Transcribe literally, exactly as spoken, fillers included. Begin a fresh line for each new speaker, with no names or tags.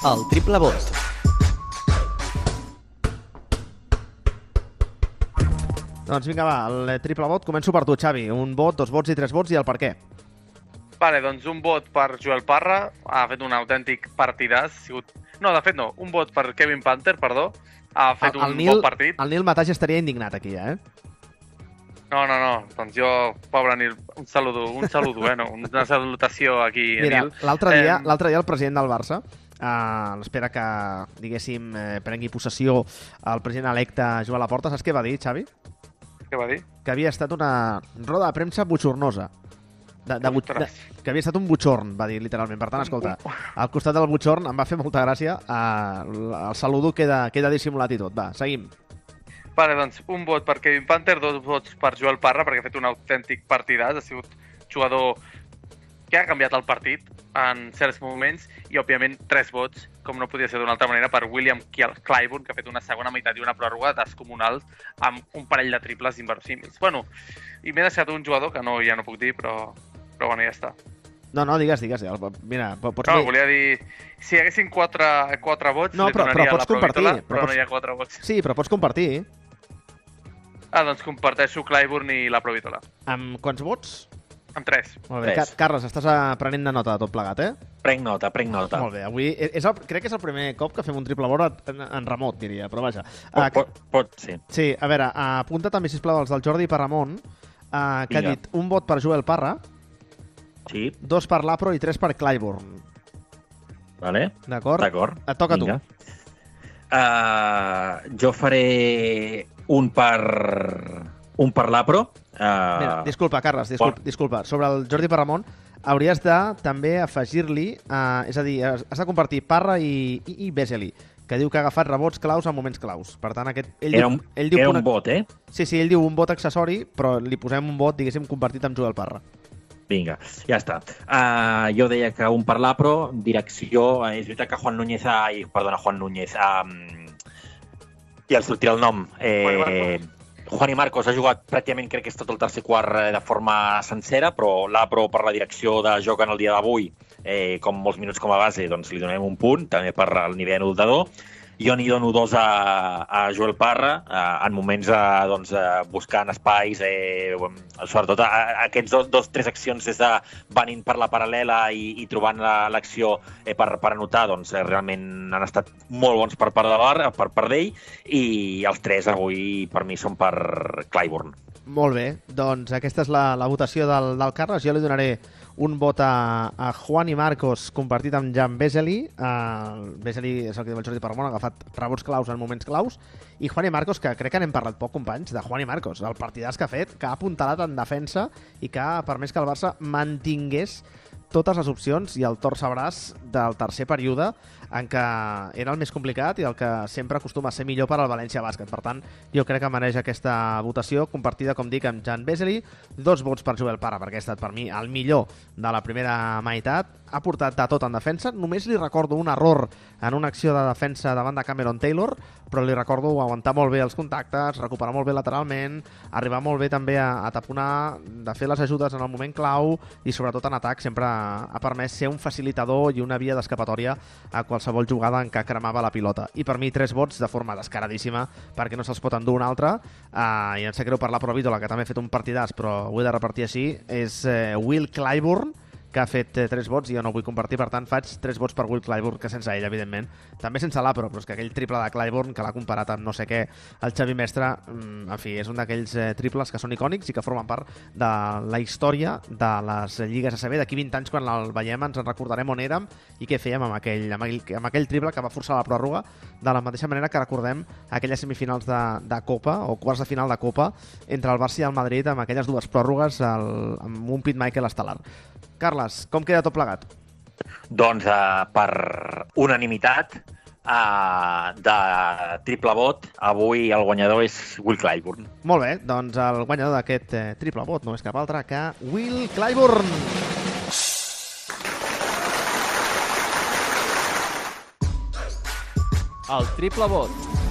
El triple vot.
Doncs vinga, va, el triple vot. Començo per tu, Xavi. Un vot, dos vots i tres vots, i el per què?
Vale, doncs un vot per Joel Parra, ha fet un autèntic partidàs. Sigut... No, de fet no, un vot per Kevin Panther, perdó, ha fet
el, el
un
Nil,
bon partit.
El Nil Mateix estaria indignat aquí, eh?
No, no, no, doncs jo, pobre Nil, un saludo, un saludo, eh, no? Una salutació aquí,
Mira,
Nil.
l'altre dia,
Eh,
l'altre dia el president del Barça, uh, espera que, diguéssim, eh, prengui possessió el president electe Joan Laporta, saps què va dir, Xavi?
Què va dir?
Que havia estat una roda de premsa butxornosa. De, de, but- de, que havia estat un butxorn, va dir literalment. Per tant, escolta, al costat del butxorn em va fer molta gràcia. Uh, el saludo queda, queda dissimulat i tot. Va, seguim.
Vale, doncs un vot per Kevin Panther, dos vots per Joel Parra, perquè ha fet un autèntic partidàs, ha sigut jugador que ha canviat el partit en certs moments, i òbviament tres vots, com no podia ser d'una altra manera, per William Clyburn, que ha fet una segona meitat i una pròrroga descomunals amb un parell de triples inverosímils. Bueno, i m'he deixat un jugador que no, ja no puc dir, però, però bueno, ja està.
No, no, digues, digues. Mira, pots
No,
dir...
volia dir, si hi haguessin quatre, quatre vots,
No,
li
però-
donaria
però pots
la Provítola,
compartir,
però,
però pots-
no hi ha quatre vots.
Sí, però pots compartir.
Ah, doncs comparteixo Clyburn i la Provítola.
Amb quants vots?
Amb tres.
Molt bé.
Tres.
Car Carles, estàs aprenent de nota de tot plegat, eh?
Prenc nota, prenc nota.
Molt bé. Avui és el, crec que és el primer cop que fem un triple vot en, en remot, diria, però vaja.
Pot,
Uh,
pot, pot, sí.
sí, a veure, uh, apunta també, sisplau, els del Jordi Parramon, uh, que ha
Vinga.
dit un vot per Joel Parra,
Sí,
dos per l'Apro i tres per Clyburn.
vale.
D'acord?
D'acord.
Et toca a tu.
Vinga. Uh, jo faré un per... un per l'Apro. Uh,
Mira, disculpa, Carles, disculpa,
bon.
disculpa. Sobre el Jordi Parramon, hauries de també afegir-li, uh, és a dir, has has de compartir Parra i, i, i Vesely, que diu que ha agafat rebots claus en moments claus. Per tant, aquest... Ell
Era
diu,
un,
ell diu
era
una-
un vot, eh?
Sí, sí, ell diu un vot accessori, però li posem un vot, diguéssim, compartit amb Joel Parra.
Vinga, ja està. Uh, jo deia que un per l'Apro, direcció... eh, És veritat que Juan Núñez... Ai, perdona, Juan Núñez... Um, ja el sortirà el nom. Eh, Juan i Marcos ha jugat pràcticament, crec que és tot el tercer quart eh, de forma sencera, però l'Apro per la direcció de joc en el dia d'avui, eh, com molts minuts com a base, doncs li donem un punt, també per el nivell anotador. Jo n'hi dono dos a, a Joel Parra, eh, en moments eh, doncs, eh, buscant espais, eh, sobretot a, a aquests dos, dos, tres accions des de venint per la paral·lela i, i trobant la- l'acció eh, per, per anotar, doncs eh, realment han estat molt bons per part de l'Ar, per part d'ell, i els tres avui per mi són per Clyburn.
Molt bé, doncs aquesta és la, la votació del, del Carles. Jo li donaré un vot a, a Juan i Marcos compartit amb Jan Vesely. Uh, Vesely és el que diu el Jordi Parramon, ha agafat rebots claus en moments claus. I Juan i Marcos, que crec que n'hem parlat poc, companys, de Juan i Marcos, el partidàs que ha fet, que ha apuntalat en defensa i que ha permès que el Barça mantingués totes les opcions i el torcebràs del tercer període, en què era el més complicat i el que sempre acostuma a ser millor per al València Bàsquet. Per tant, jo crec que mereix aquesta votació compartida, com dic, amb Jan Vesely. Dos vots per Joel Parra, perquè ha estat per mi el millor de la primera meitat. Ha portat de tot en defensa. Només li recordo un error en una acció de defensa davant de Cameron Taylor, però li recordo aguantar molt bé els contactes, recuperar molt bé lateralment, arribar molt bé també a, a taponar, de fer les ajudes en el moment clau i sobretot en atac sempre ha permès ser un facilitador i una via d'escapatòria a qualsevol jugada en què cremava la pilota. I per mi tres vots de forma descaradíssima perquè no se'ls pot endur un altre, uh, i em sap greu per la Provítola, que també ha fet un partidàs, però ho he de repartir així, és uh, Will Clyburn, que ha fet eh, tres vots i jo no vull compartir, per tant faig tres vots per Will Clyburn, que sense ell, evidentment. També sense l'Apro, però és que aquell triple de Clyburn, que l'ha comparat amb no sé què, el Xavi Mestre, mm, en fi, és un d'aquells eh, triples que són icònics i que formen part de la història de les lligues A C B. D'aquí vint anys, quan el veiem, ens en recordarem on érem i què fèiem amb aquell, amb aquell, amb aquell triple que va forçar la pròrroga, de la mateixa manera que recordem aquelles semifinals de, de Copa, o quarts de final de Copa, entre el Barça i el Madrid, amb aquelles dues pròrrogues, el, amb un Pete Michael estel·lar. Carles, com queda tot plegat?
Doncs uh, per unanimitat uh, de triple vot, avui el guanyador és Will Clyburn.
Molt bé, doncs el guanyador d'aquest eh, triple vot no és cap altre que Will Clyburn.
El triple vot.